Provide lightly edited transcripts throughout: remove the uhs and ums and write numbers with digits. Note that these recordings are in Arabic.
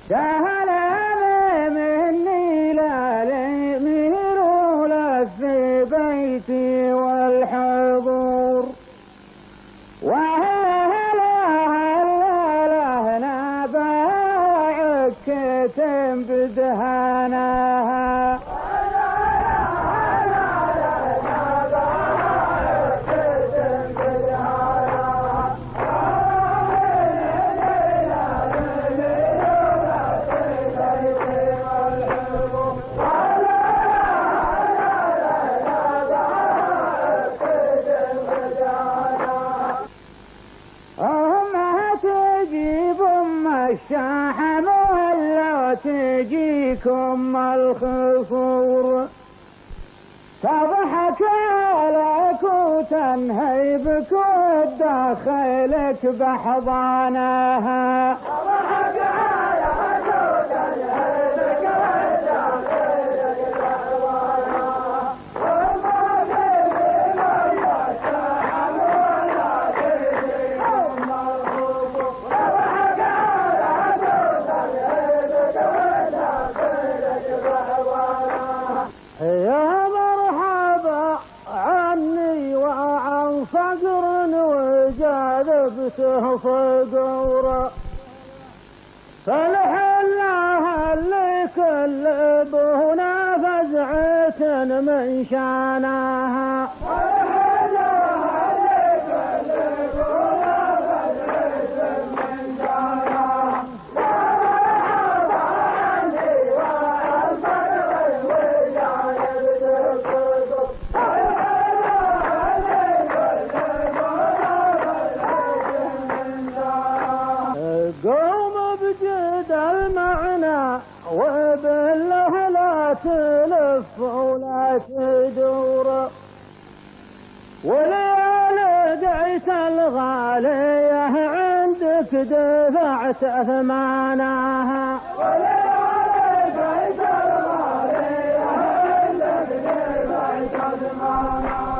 سهل مني للمير ولف بيتي والحضور وهلا باعك كتم بدهانها الشاحم ولا تجيكم الخصور تضحك عليك وتنهيبك وتدخلك بحضانها تضحك عليك وتنهيبك وتدخلك بحضانها يا مرحبا عني وعن فقر وجاذبته فقورا فالحلها اللي كل بهنا فزعة من شانها قوم بجد المعنى وبالله لا تلف ولا تدور وليالي دعيت الغالية عندك دفعت أثمانها وليالي دعيت الغالية عندك دفعت أثمانها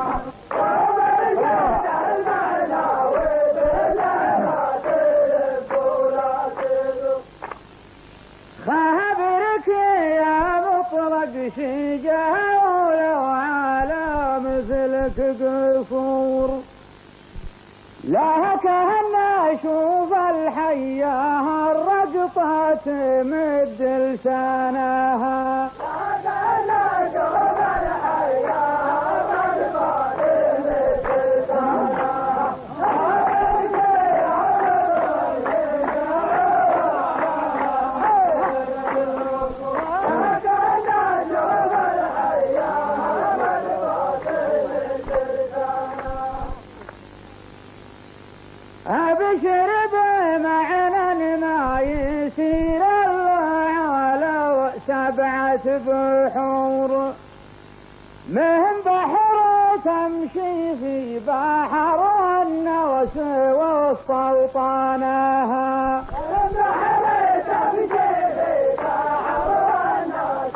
خبرك يا مطرق شجاع ولو على مثلك قصور لا كهنا اشوف الحياه الرقطه تمد لسانها لا كهنا اشوف الحياه الرقطه تمد لسانها أبشر بمعنى ما يسير الله على 7 بحور من بحر تمشي في بحر النوس وسلطانها من بحر تمشي في بحر النوس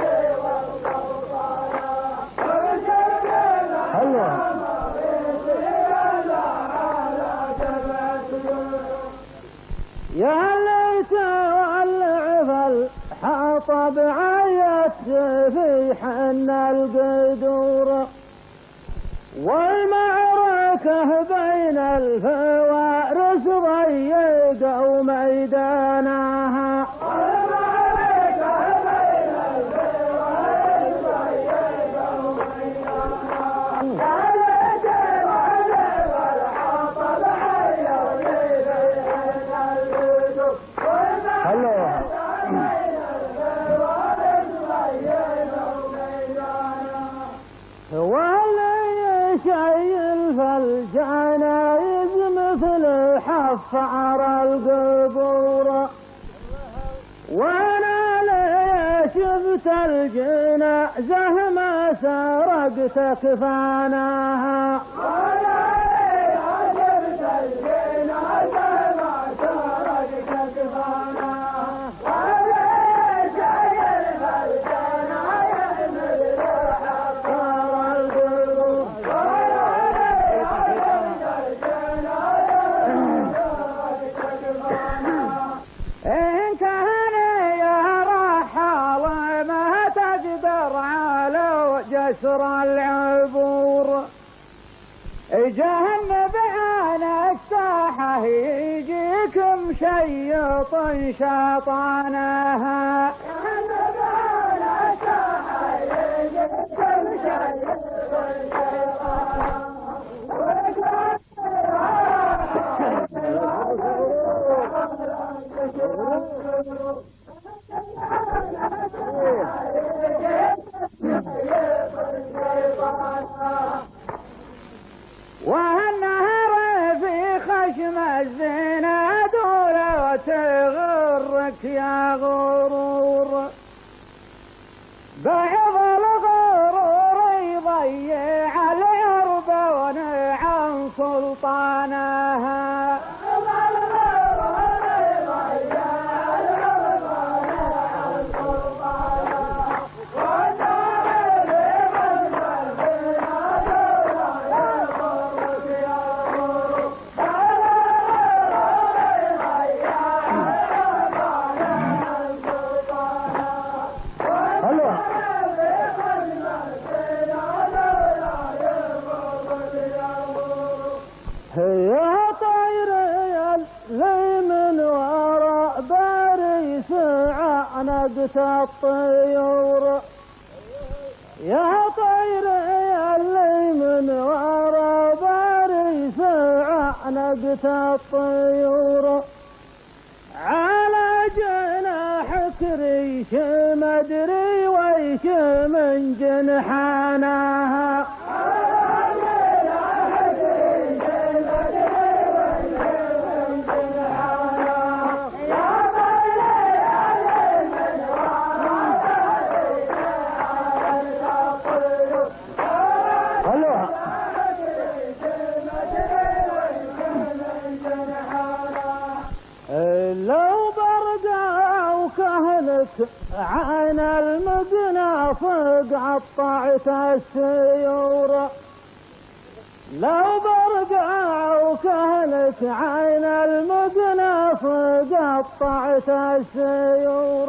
وسلطانها يا ليت والعفل حطب عيت في حن القدور والمعركة بين الفوارس ضيقوا ميدانها والمعركة بين الفوارس ضيقوا ميدانها ولا يشيل فالجنايز مثل حفار القبور وانا ليش شفت الجنازه ما سرقت كفانها وانا ليش شفت الجنازه ما سرقت كفانها إن كان يا كسر العبور. جهنم على الساحة يجيكم شيط شيطانها. جهنم على الساحة يجيكم شيط شيطانها. والنهر في خشم الزنا دولة وتغرك يا غرور. بعض الغرور يضيع العربون عن سلطانها. يا طير اللي من وراء باريس عنقت الطيور. يا طير اللي من وراء باريس عنقت الطيور. على جناحك ريش مدري ويش من جنحانها. لو برقعوا كهلك عين المقنع فقطعت السيور. لو برقعوا كهلك عين المقنع فقطعت السيور.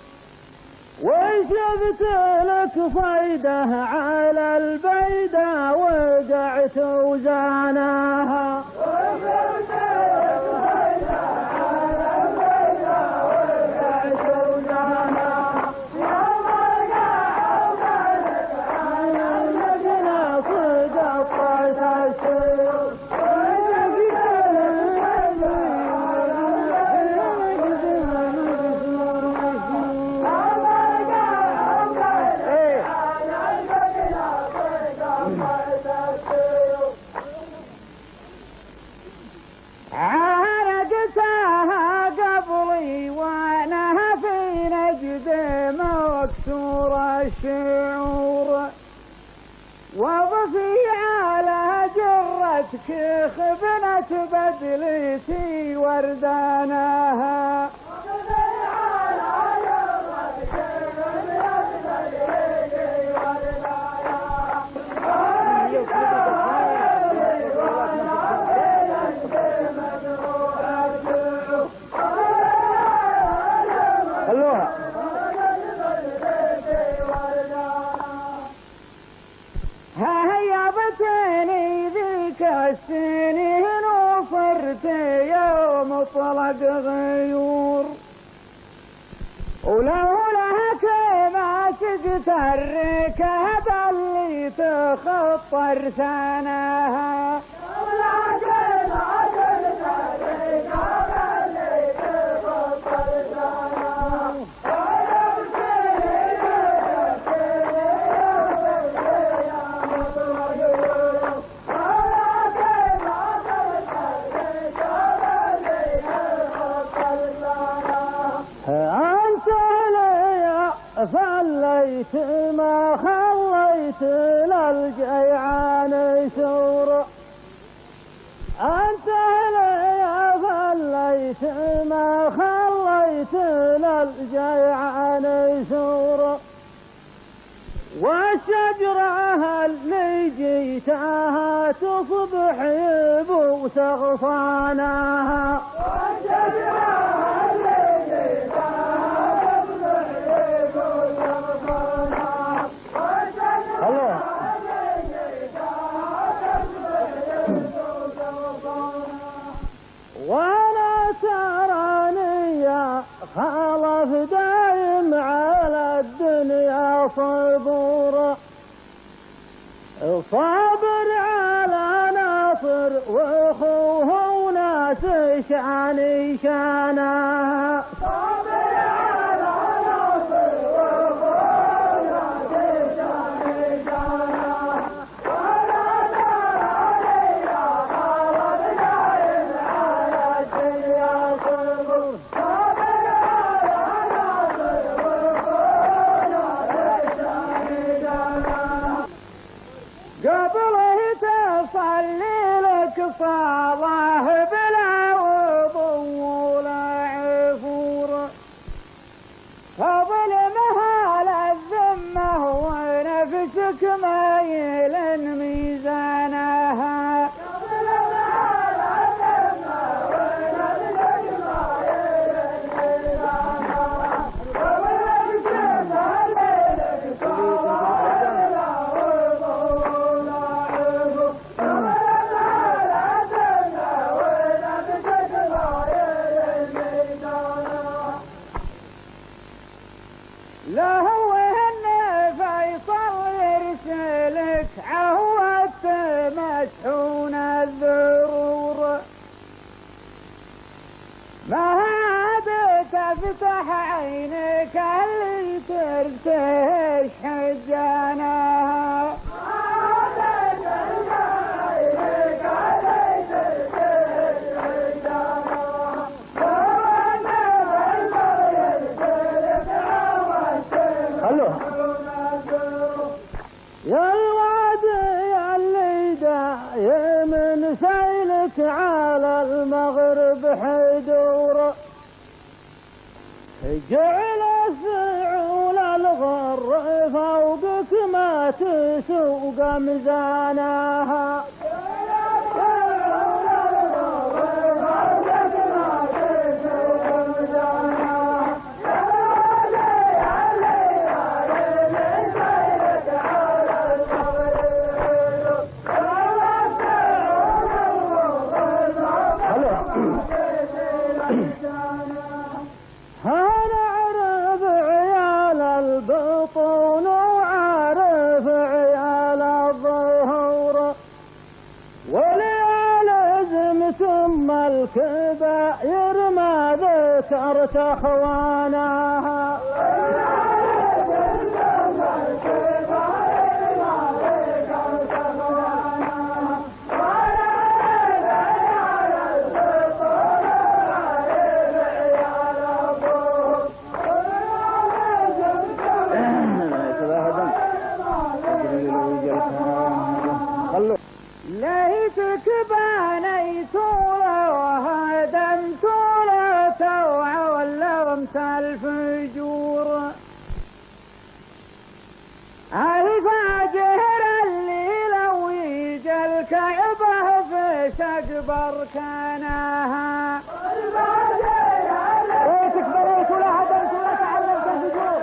وشبت لك فايده على البيدة وقعت وزاناها. عرقتها قبلي وانا في نجد مكسور الشعور. وظفي على جرتك خبنة بدلتي ورداناها. هيبتني ذيك السنين وصرت يوم طلق غيور. ولولا كما شقت الركاب اللي تخطر سناها. أنت لي فليت ما خليت للجيعان شور. أنت لي فليت ما خليت للجيعان شور. والشجرة اللي جيتها تصبح يبوس غصانها. الله خالف دايم على الدنيا صبورا، صابر على ناصر واخوه وناس شان شانها، صابر على ناصر واخوه وناس شان شانها، ولا ترى يا خالد دايم على الدنيا صبور، صابر على ناصر واخوه وناس شان شانها. قبله تصلي لك صلاة بلا وضو ولا عفور، فضل مهال الذمة ونفسك مايل ميزانها، فضل مهال الذمة ونفسك مايل ميزانها، ونفسك مايل لا هو ان فيصل يرسلك عهوت مشحون الذرور، ما هذا تفتح عينك اللي ترتش حجانها، يا الواد يا اللي دايم سيلك على المغرب حدوره، جعل الفعول الغر فوقك ما تسوق ميزانها، أنا عرف عيال البطون وعارف عيال الظهور، وليالزم ثم الكبائر ما ذكرت اخوانها، ليتك بنيت له وهدمت له توعى ولغمت الفجور، الفاجر اللي لو يجي الكعبة في سقف اركانها، ليتك بنيت له وهدمت له تعلمت الفجور.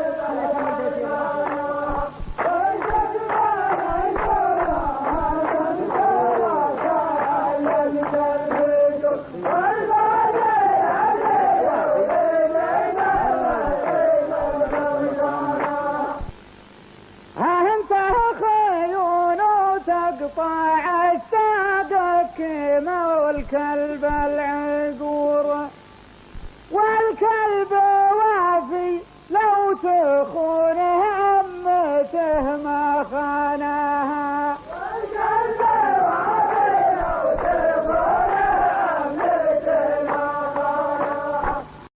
تقطع الساق كيمة والكلب العقور، والكلب وافي لو تخون